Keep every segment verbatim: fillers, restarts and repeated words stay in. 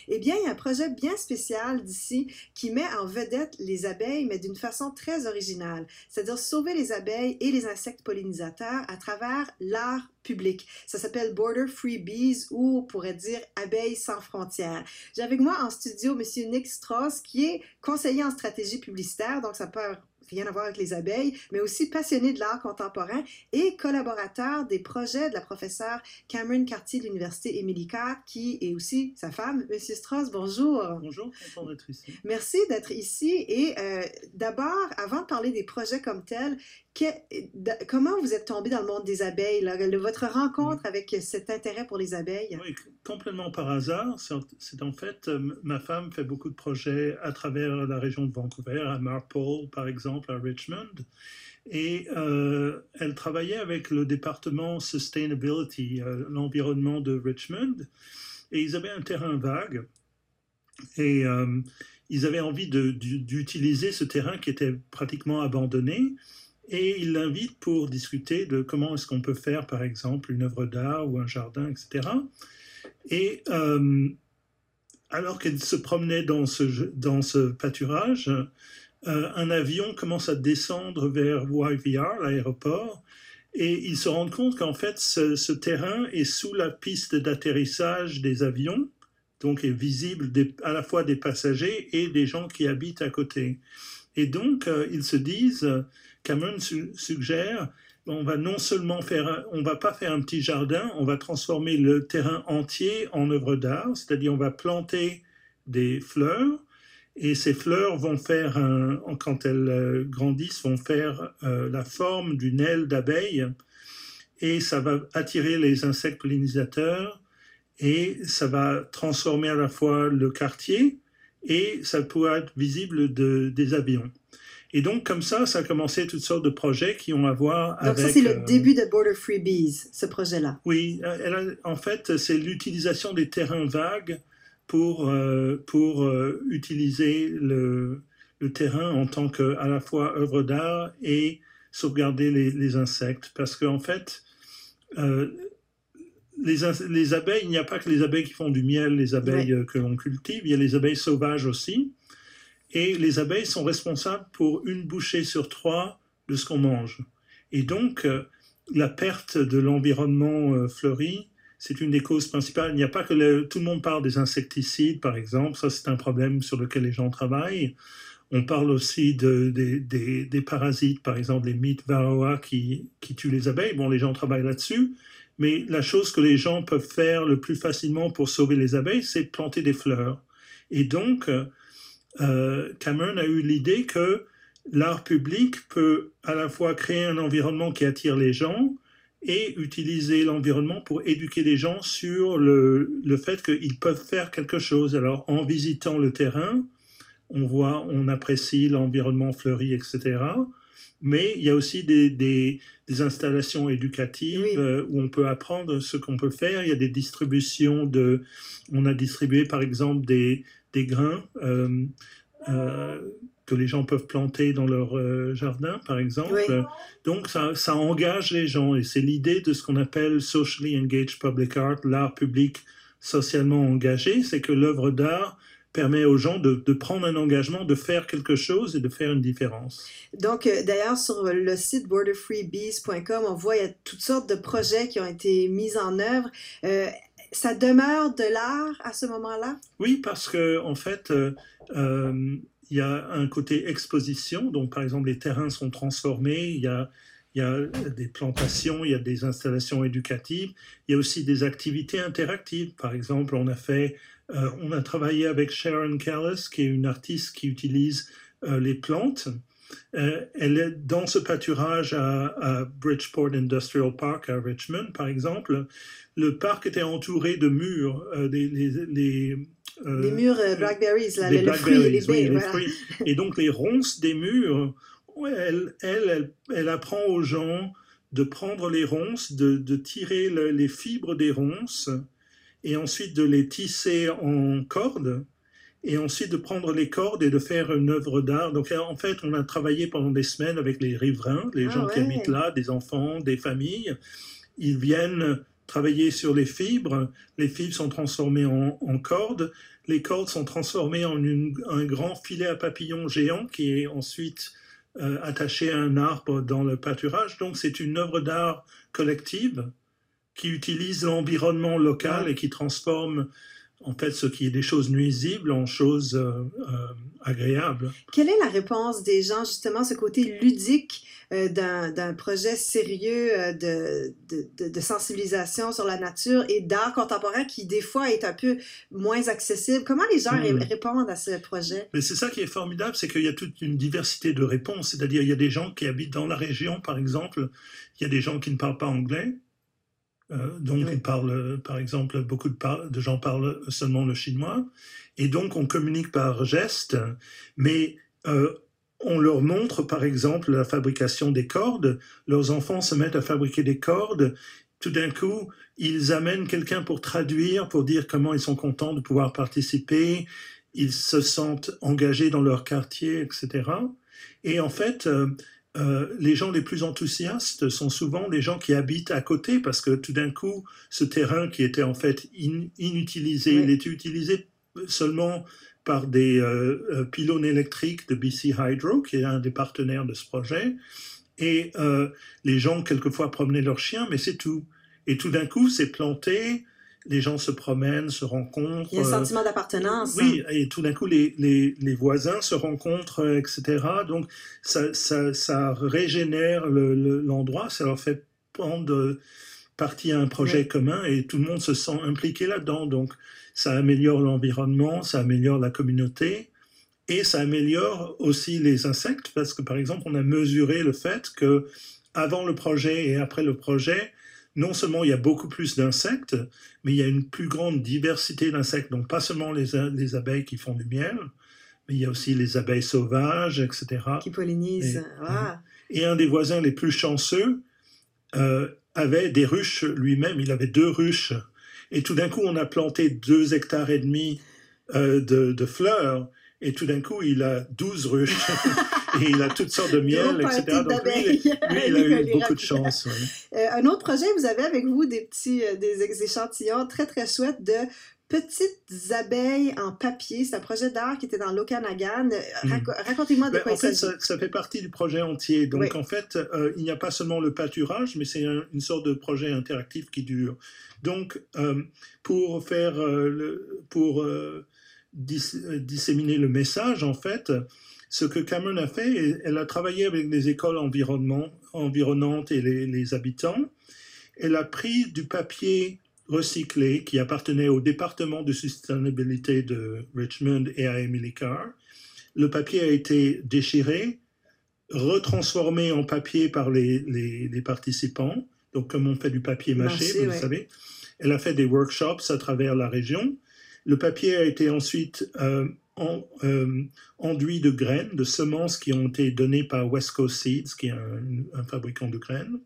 Eh bien, il y a un projet bien spécial d'ici qui met en vedette les abeilles, mais d'une façon très originale, c'est-à-dire sauver les abeilles et les insectes pollinisateurs à travers l'art public. Ça s'appelle Border Free Bees ou on pourrait dire Abeilles sans frontières. J'ai avec moi en studio M. Nick Strauss qui est conseiller en stratégie publicitaire, donc ça peut rien à voir avec les abeilles, mais aussi passionné de l'art contemporain et collaborateur des projets de la professeure Cameron Cartier de l'Université Émilie Carr, qui est aussi sa femme. Monsieur Strauss, bonjour. Bonjour, content d'être ici. Merci d'être ici. Et euh, d'abord, avant de parler des projets comme tels, que, de, comment vous êtes tombé dans le monde des abeilles, là, le, votre rencontre oui. avec cet intérêt pour les abeilles? Oui, complètement par hasard. C'est en fait, ma femme fait beaucoup de projets à travers la région de Vancouver, à Marpole par exemple, à Richmond. Et euh, elle travaillait avec le département Sustainability, euh, l'environnement de Richmond, et ils avaient un terrain vague. Et euh, ils avaient envie d'utiliser ce terrain qui était pratiquement abandonné. Et ils l'invitent pour discuter de comment est-ce qu'on peut faire, par exemple, une œuvre d'art ou un jardin, et cetera. Et euh, alors qu'elle se promenait dans ce, dans ce pâturage, euh, un avion commence à descendre vers Y V R, l'aéroport, et ils se rendent compte qu'en fait, ce, ce terrain est sous la piste d'atterrissage des avions, donc est visible des, à la fois des passagers et des gens qui habitent à côté. Et donc, euh, ils se disent... Cameron su suggère, on va non seulement faire, on va pas faire un petit jardin, on va transformer le terrain entier en œuvre d'art, c'est-à-dire on va planter des fleurs et ces fleurs vont faire, un, quand elles grandissent, vont faire euh, la forme d'une aile d'abeille et ça va attirer les insectes pollinisateurs et ça va transformer à la fois le quartier et ça pourra être visible de, des avions. Et donc, comme ça, ça a commencé toutes sortes de projets qui ont à voir donc avec... Donc ça, c'est le euh, début de Border Free Bees, ce projet-là. Oui, elle a, en fait, c'est l'utilisation des terrains vagues pour, euh, pour euh, utiliser le, le terrain en tant que, à la fois œuvre d'art et sauvegarder les, les insectes. Parce qu'en fait, euh, les, les abeilles, il n'y a pas que les abeilles qui font du miel, les abeilles oui. que l'on cultive, il y a les abeilles sauvages aussi. Et les abeilles sont responsables pour une bouchée sur trois de ce qu'on mange. Et donc, euh, la perte de l'environnement euh, fleuri, c'est une des causes principales. Il n'y a pas que le, tout le monde parle des insecticides, par exemple. Ça, c'est un problème sur lequel les gens travaillent. On parle aussi de, de, de, des parasites, par exemple, les mites varroa qui, qui tuent les abeilles. Bon, les gens travaillent là-dessus. Mais la chose que les gens peuvent faire le plus facilement pour sauver les abeilles, c'est planter des fleurs. Et donc... Euh, Euh, Cameron a eu l'idée que l'art public peut à la fois créer un environnement qui attire les gens et utiliser l'environnement pour éduquer les gens sur le, le fait qu'ils peuvent faire quelque chose. Alors, en visitant le terrain, on voit, on apprécie l'environnement fleuri, et cetera. Mais il y a aussi des, des, des installations éducatives oui. euh, où on peut apprendre ce qu'on peut faire. Il y a des distributions de... On a distribué, par exemple, des... des grains euh, euh, que les gens peuvent planter dans leur euh, jardin, par exemple. Oui. Donc, ça, ça engage les gens. Et c'est l'idée de ce qu'on appelle Socially Engaged Public Art, l'art public socialement engagé. C'est que l'œuvre d'art permet aux gens de, de prendre un engagement, de faire quelque chose et de faire une différence. Donc, euh, d'ailleurs, sur le site border free bees point com, on voit il y a toutes sortes de projets qui ont été mis en œuvre. Euh, Ça demeure de l'art à ce moment-là? Oui, parce que en fait, euh, euh, il y a un côté exposition. Donc, par exemple, les terrains sont transformés. Il y a, il y a des plantations, il y a des installations éducatives. Il y a aussi des activités interactives. Par exemple, on a fait, euh, on a travaillé avec Sharon Callis, qui est une artiste qui utilise euh, les plantes. Euh, elle est dans ce pâturage à, à Bridgeport Industrial Park à Richmond, par exemple. Le parc était entouré de murs, euh, des, les, les, euh, les murs euh, blackberries, là, les le, blackberries, le fruit et les baies. Oui, voilà. les fruits. Et donc les ronces des murs, elle, elle, elle, elle apprend aux gens de prendre les ronces, de, de tirer le, les fibres des ronces et ensuite de les tisser en cordes. Et ensuite de prendre les cordes et de faire une œuvre d'art. Donc en fait, on a travaillé pendant des semaines avec les riverains, les ah, gens ouais. qui habitent là, des enfants, des familles. Ils viennent travaillé sur les fibres. Les fibres sont transformées en, en cordes. Les cordes sont transformées en une, un grand filet à papillons géant qui est ensuite euh, attaché à un arbre dans le pâturage. Donc c'est une œuvre d'art collective qui utilise l'environnement local et qui transforme en fait ce qui est des choses nuisibles en choses euh, euh, agréables. Quelle est la réponse des gens, justement, ce côté ludique euh, d'un, d'un projet sérieux euh, de, de, de, de sensibilisation sur la nature et d'art contemporain qui, des fois, est un peu moins accessible? Comment les gens mmh. répondent à ce projet? Mais c'est ça qui est formidable, c'est qu'il y a toute une diversité de réponses. C'est-à-dire, il y a des gens qui habitent dans la région, par exemple, il y a des gens qui ne parlent pas anglais. Euh, donc, oui. ils parlent, par exemple, beaucoup de, par- de gens parlent seulement le chinois. Et donc, on communique par gestes, mais euh, on leur montre, par exemple, la fabrication des cordes. Leurs enfants se mettent à fabriquer des cordes. Tout d'un coup, ils amènent quelqu'un pour traduire, pour dire comment ils sont contents de pouvoir participer. Ils se sentent engagés dans leur quartier, et cetera. Et en fait... Euh, Euh, les gens les plus enthousiastes sont souvent les gens qui habitent à côté parce que tout d'un coup, ce terrain qui était en fait in, inutilisé, oui. il était utilisé seulement par des euh, pylônes électriques de B C Hydro, qui est un des partenaires de ce projet. Et euh, les gens, quelquefois, promenaient leurs chiens, mais c'est tout. Et tout d'un coup, c'est planté. Les gens se promènent, se rencontrent. Il y a un sentiment d'appartenance. Oui, et tout d'un coup, les, les, les voisins se rencontrent, et cetera. Donc, ça, ça, ça régénère le, le, l'endroit, ça leur fait prendre partie à un projet oui. commun et tout le monde se sent impliqué là-dedans. Donc, ça améliore l'environnement, ça améliore la communauté et ça améliore aussi les insectes parce que, par exemple, on a mesuré le fait que avant le projet et après le projet, non seulement il y a beaucoup plus d'insectes, mais il y a une plus grande diversité d'insectes. Donc, pas seulement les, les abeilles qui font du miel, mais il y a aussi les abeilles sauvages, et cetera. Qui pollinisent. Et, ah. et un des voisins les plus chanceux euh, avait des ruches lui-même. Il avait deux ruches. Et tout d'un coup, on a planté deux hectares et demi euh, de, de fleurs. Et tout d'un coup, il a douze ruches. Et il a toutes sortes de miel, et cetera. Donc, lui, lui, il a eu beaucoup de chance. Ouais. Euh, un autre projet, vous avez avec vous des petits euh, des échantillons très, très chouettes de petites abeilles en papier. C'est un projet d'art qui était dans l'Okanagan. Rac- mmh. Racontez-moi de ben, quoi en il fait, s'agit. Ça, ça fait partie du projet entier. Donc, oui. en fait, euh, il n'y a pas seulement le pâturage, mais c'est un, une sorte de projet interactif qui dure. Donc, euh, pour faire... Euh, le, pour euh, dis, euh, disséminer le message, en fait... Ce que Cameron a fait, elle a travaillé avec les écoles environnantes et les, les habitants. Elle a pris du papier recyclé qui appartenait au département de sustainabilité de Richmond et à Emily Carr. Le papier a été déchiré, retransformé en papier par les, les, les participants. Donc, comme on fait du papier mâché, Marché, vous ouais. savez. Elle a fait des workshops à travers la région. Le papier a été ensuite... Euh, En, euh, enduit de graines, de semences qui ont été données par West Coast Seeds, qui est un, un fabricant de graines.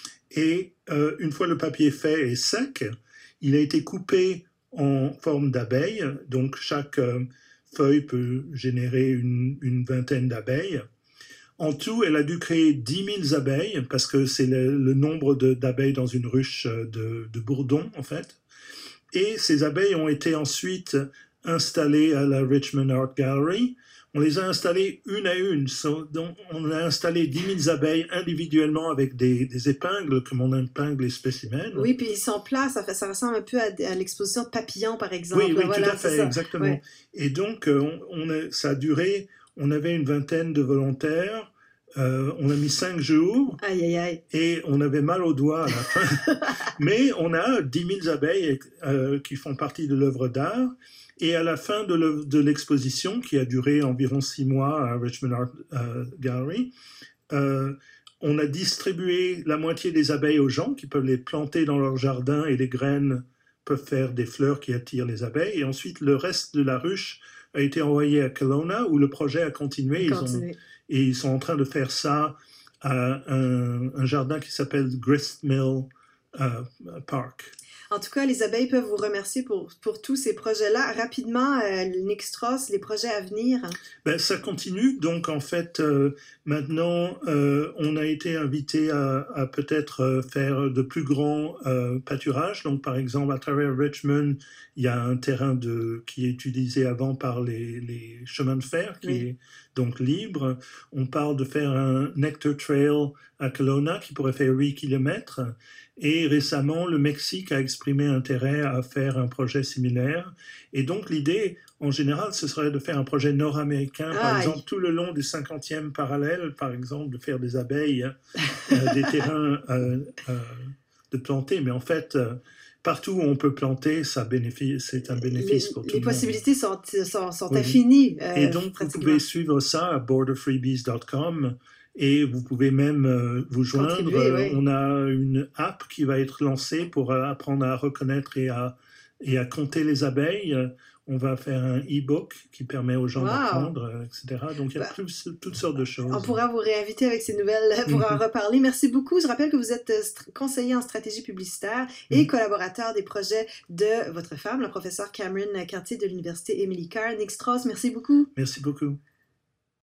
Et euh, une fois le papier fait et sec, il a été coupé en forme d'abeille. Donc chaque euh, feuille peut générer une, une vingtaine d'abeilles. En tout, elle a dû créer dix mille abeilles, parce que c'est le, le nombre de, d'abeilles dans une ruche de, de bourdon, en fait. Et ces abeilles ont été ensuite installées à la Richmond Art Gallery. On les a installées une à une. Donc on a installé dix mille abeilles individuellement avec des, des épingles, comme on épingle les spécimens. Oui, puis ils sont plats. Ça, fait, ça ressemble un peu à, à l'exposition de papillons, par exemple. Oui, oui, voilà, tout à fait, exactement. Oui. Et donc, on, on a, ça a duré, on avait une vingtaine de volontaires. Euh, on a mis cinq jours. Aïe, aïe, aïe. Et on avait mal aux doigts à la fin. Mais on a dix mille abeilles euh, qui font partie de l'œuvre d'art. Et à la fin de, de l'exposition, qui a duré environ six mois à Richmond Art euh, Gallery, euh, on a distribué la moitié des abeilles aux gens qui peuvent les planter dans leur jardin et les graines peuvent faire des fleurs qui attirent les abeilles. Et ensuite, le reste de la ruche a été envoyé à Kelowna où le projet a continué. Ils ont, et ils sont en train de faire ça à un, un jardin qui s'appelle Gristmill euh, Park. En tout cas, les abeilles peuvent vous remercier pour, pour tous ces projets-là. Rapidement, euh, Nick Strauss, les projets à venir. Ben, ça continue. Donc, en fait, euh, maintenant, euh, on a été invité à, à peut-être euh, faire de plus grands euh, pâturages. Donc, par exemple, à travers Richmond, il y a un terrain de, qui est utilisé avant par les, les chemins de fer, qui Oui. est donc libre. On parle de faire un Nectar Trail à Kelowna, qui pourrait faire huit kilomètres. Et récemment, le Mexique a exprimé intérêt à faire un projet similaire. Et donc, l'idée, en général, ce serait de faire un projet nord-américain, par Aïe. exemple, tout le long du cinquantième parallèle, par exemple, de faire des abeilles, euh, des terrains euh, euh, de planter. Mais en fait, euh, partout où on peut planter, ça bénéficie, c'est un bénéfice Les, pour tout les le monde. possibilités sont, sont, sont Oui. infinies. Euh, Et donc, vous pouvez suivre ça à border free bees dot com. Et vous pouvez même euh, vous joindre. Oui. On a une app qui va être lancée pour euh, apprendre à reconnaître et à, et à compter les abeilles. On va faire un e-book qui permet aux gens wow. d'apprendre, et cetera. Donc, il y a bah, plus, toutes sortes de choses. On pourra vous réinviter avec ces nouvelles pour en reparler. Merci beaucoup. Je rappelle que vous êtes conseiller en stratégie publicitaire et mm. collaborateur des projets de votre femme, la professeure Cameron Cartier de l'Université Émilie Carr. Nick Strauss, merci beaucoup. Merci beaucoup.